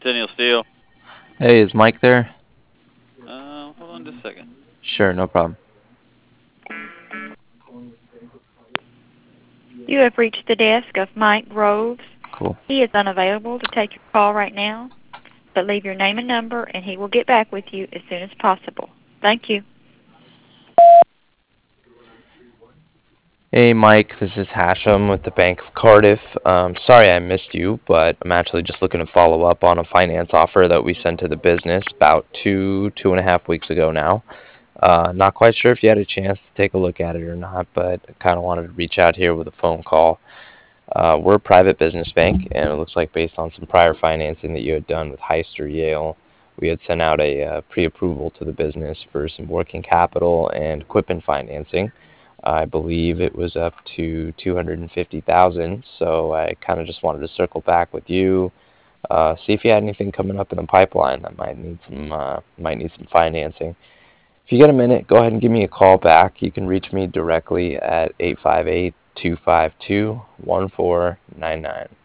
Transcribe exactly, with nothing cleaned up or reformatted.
Centennial Steel. Hey, is Mike there? Um, hold on just a second. Sure, no problem. You have reached the desk of Mike Groves. Cool. He is unavailable to take your call right now, but leave your name and number and he will get back with you as soon as possible. Thank you. Hey, Mike, this is Hashem with the Bank of Cardiff. Um, sorry I missed you, but I'm actually just looking to follow up on a finance offer that we sent to the business about two, two and a half weeks ago now. Uh, not quite sure if you had a chance to take a look at it or not, but I kind of wanted to reach out here with a phone call. Uh, we're a private business bank, and it looks like based on some prior financing that you had done with Heist or Yale, we had sent out a uh, pre-approval to the business for some working capital and equipment financing. I believe it was up to two hundred fifty thousand dollars, so I kind of just wanted to circle back with you, uh, see if you had anything coming up in the pipeline that might need some uh, might need some financing. If you get a minute, go ahead and give me a call back. You can reach me directly at eight five eight, two five two, one four nine nine.